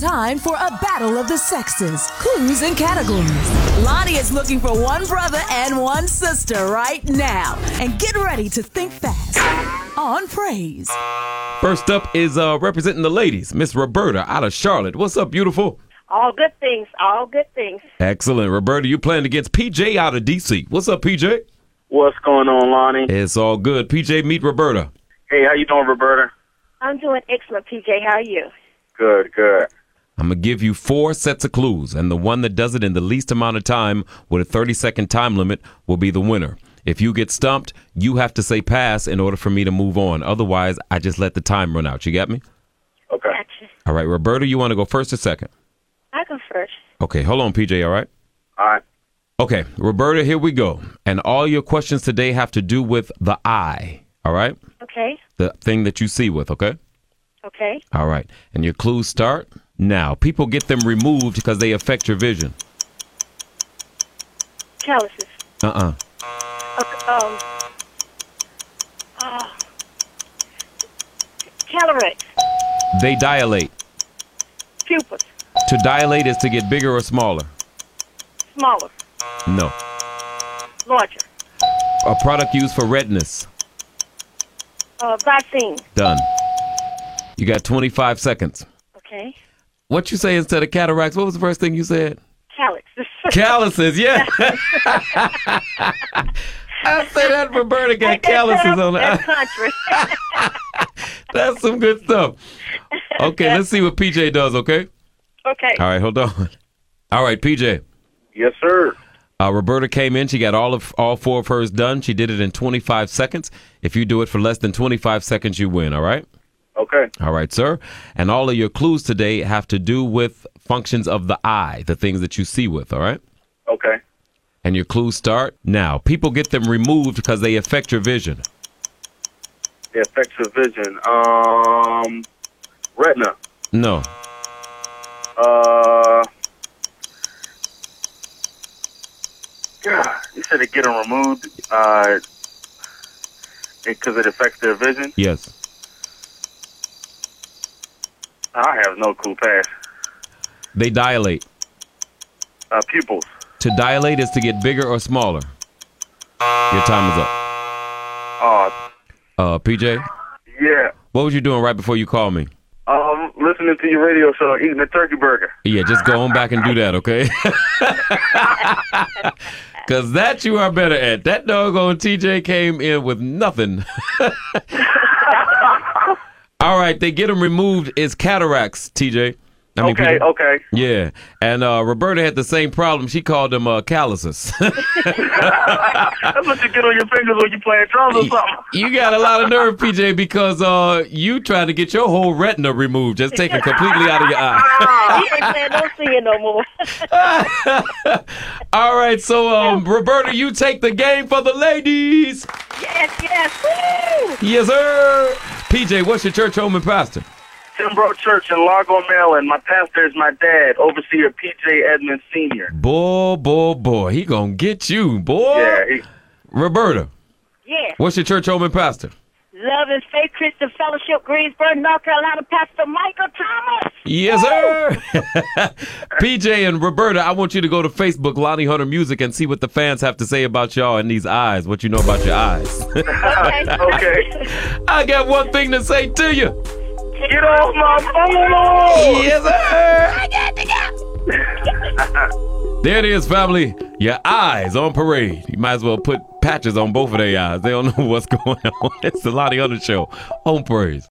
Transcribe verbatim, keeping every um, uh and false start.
time for a battle of the sexes, clues and categories. Lonnie is looking for one brother and one sister right now. And get ready to think fast on Praise. First up is uh, representing the ladies, Miss Roberta out of Charlotte. What's up, beautiful? All good things, all good things. Excellent. Roberta, you playing against P J out of D C. What's up, P J? What's going on, Lonnie? It's all good. P J, meet Roberta. Hey, how you doing, Roberta? I'm doing excellent, P J. How are you? Good, good. I'm going to give you four sets of clues, and the one that does it in the least amount of time with a thirty-second time limit will be the winner. If you get stumped, you have to say pass in order for me to move on. Otherwise, I just let the time run out. You got me? Okay. Gotcha. All right, Roberta, you want to go first or second? I go first. Okay, hold on, P J, all right? All right. Okay, Roberta, here we go. And all your questions today have to do with the eye, all right? Okay. The thing that you see with, okay? Okay. All right. And your clues start now. People get them removed because they affect your vision. Calluses. Uh-uh. Okay, um. Uh, cataracts. They dilate. Pupils. To dilate is to get bigger or smaller. Smaller. No. Larger. A product used for redness. Uh, vaccine. Done. You got twenty-five seconds. Okay. What you say instead of cataracts? What was the first thing you said? Calluses. Calluses, yeah. I say that Roberta got calluses on That's it. country. That's some good stuff. Okay, let's see what P J does, okay? Okay. All right, hold on. All right, P J. Yes, sir. Uh, Roberta came in. She got all of all four of hers done. She did it in twenty-five seconds. If you do it for less than twenty-five seconds, you win, all right? Okay. All right, sir. And all of your clues today have to do with functions of the eye, the things that you see with, all right? Okay. And your clues start now. People get them removed because they affect your vision. It affects your vision. Um, retina. No. Uh, God, you said it get them removed uh, because it affects their vision? Yes. I have no clue. Pass. They dilate. Uh, pupils. To dilate is to get bigger or smaller. Your time is up. Oh, Uh, P J, yeah. what was you doing right before you called me? Um, listening to your radio show, eating a turkey burger. Yeah, just go on back and do that, okay? Because that you are better at. That doggone T J came in with nothing. All right, they get them removed. It's cataracts, T J. I mean, okay, P J. okay. Yeah, and uh, Roberta had the same problem. She called them uh, calluses. That's what you get on your fingers when you playing drums or something. You got a lot of nerve, P J, because uh, you tried to get your whole retina removed, just taken completely out of your eye. He ain't saying don't see it no more. All right, so um, Roberta, you take the game for the ladies. Yes, yes. Woo! Yes, sir. P J, what's your church home and pastor? Timbro Church in Largo, Maryland. My pastor is my dad, overseer P J Edmonds Senior Boy, boy, boy, he gonna get you, boy. Yeah. He, Roberta, Yes. what's your church home and pastor? Love and Faith Christian Fellowship, Greensboro, North Carolina, Pastor Michael Thomas. Yes, sir. P J and Roberta, I want you to go to Facebook, Lonnie Hunter Music, and see what the fans have to say about y'all and these eyes, what you know about your eyes. Okay. okay. I got one thing to say to you. Get off my phone! Yes, sir. I got to go. There it is, family. Your eyes on parade. You might as well put patches on both of their eyes. They don't know what's going on. It's the Lonnie Hunter Show on Praise.